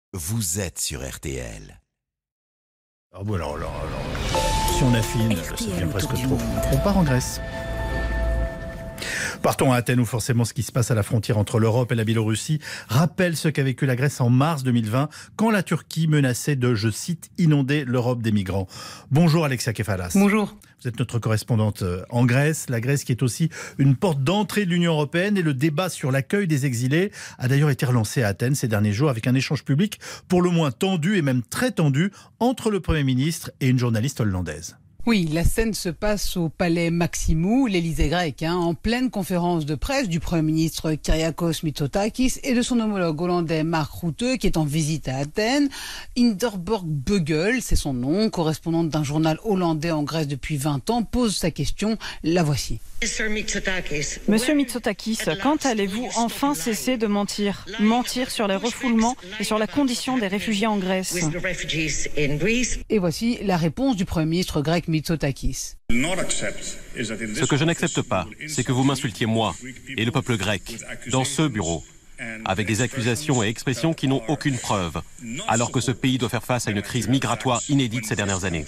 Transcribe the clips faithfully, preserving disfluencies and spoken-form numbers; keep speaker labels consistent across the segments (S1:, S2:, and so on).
S1: Vous êtes sur R T L.
S2: Ah bon, alors, alors, alors, si on affine, ça devient presque trop. On part en Grèce. Partons à Athènes où forcément ce qui se passe à la frontière entre l'Europe et la Biélorussie rappelle ce qu'a vécu la Grèce en mars deux mille vingt quand la Turquie menaçait de, je cite, inonder l'Europe des migrants. Bonjour Alexia Kefalas.
S3: Bonjour.
S2: Vous êtes notre correspondante en Grèce, la Grèce qui est aussi une porte d'entrée de l'Union européenne et le débat sur l'accueil des exilés a d'ailleurs été relancé à Athènes ces derniers jours avec un échange public pour le moins tendu et même très tendu entre le Premier ministre et une journaliste hollandaise.
S3: Oui, la scène se passe au palais Maximou, l'Élysée grec, hein, en pleine conférence de presse du Premier ministre Kyriakos Mitsotakis et de son homologue hollandais Mark Rutte qui est en visite à Athènes. Inderborg Bugel, c'est son nom, correspondante d'un journal hollandais en Grèce depuis vingt ans, pose sa question, la voici.
S4: Monsieur Mitsotakis, quand allez-vous enfin cesser de mentir Mentir sur les refoulements et sur la condition des réfugiés en Grèce.
S3: Et voici la réponse du Premier ministre grec Mitsotakis.
S5: Ce que je n'accepte pas, c'est que vous m'insultiez moi et le peuple grec dans ce bureau, avec des accusations et expressions qui n'ont aucune preuve, alors que ce pays doit faire face à une crise migratoire inédite ces dernières années.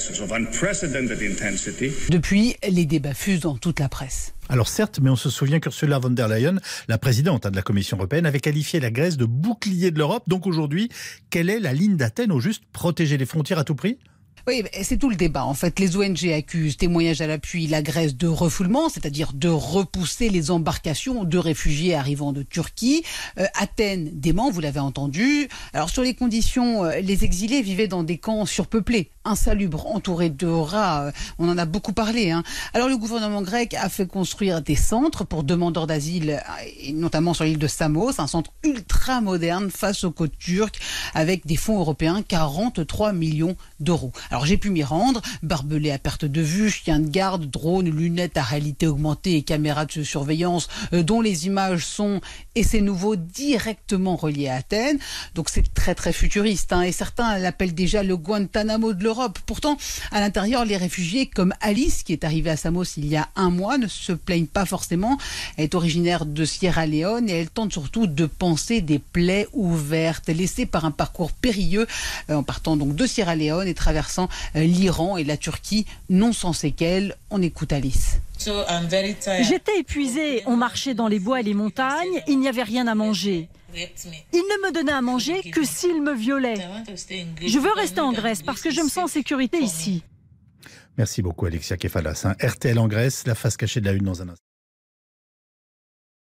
S3: Depuis, les débats fusent dans toute la presse.
S2: Alors certes, mais on se souvient qu'Ursula von der Leyen, la présidente de la Commission européenne, avait qualifié la Grèce de bouclier de l'Europe. Donc aujourd'hui, quelle est la ligne d'Athènes au juste protéger les frontières à tout prix ?
S3: Oui, c'est tout le débat. En fait, les O N G accusent, témoignages à l'appui, la Grèce de refoulement, c'est-à-dire de repousser les embarcations de réfugiés arrivant de Turquie. Euh, Athènes dément, vous l'avez entendu. Alors sur les conditions, euh, les exilés vivaient dans des camps surpeuplés, insalubres, entourés de rats. Euh, on en a beaucoup parlé. Hein. Alors le gouvernement grec a fait construire des centres pour demandeurs d'asile, et notamment sur l'île de Samos, un centre ultra moderne face aux côtes turques, avec des fonds européens, quarante-trois millions d'euros. Alors j'ai pu m'y rendre, barbelé à perte de vue, chien de garde, drone, lunettes à réalité augmentée et caméras de surveillance euh, dont les images sont, et c'est nouveau, directement reliées à Athènes. Donc c'est très très futuriste hein, et certains l'appellent déjà le Guantanamo de l'Europe. Pourtant, à l'intérieur, les réfugiés comme Alice, qui est arrivée à Samos il y a un mois, ne se plaignent pas forcément. Elle est originaire de Sierra Leone et elle tente surtout de panser des plaies ouvertes, laissées par un parcours périlleux euh, en partant donc de Sierra Leone et traversant l'Iran et la Turquie, non sans séquelles. On écoute Alice.
S6: J'étais épuisée, on marchait dans les bois et les montagnes, il n'y avait rien à manger. Il ne me donnait à manger que s'il me violait. Je veux rester en Grèce parce que je me sens en sécurité ici.
S2: Merci beaucoup Alexia Kefalas. R T L en Grèce, la face cachée de la une dans un instant.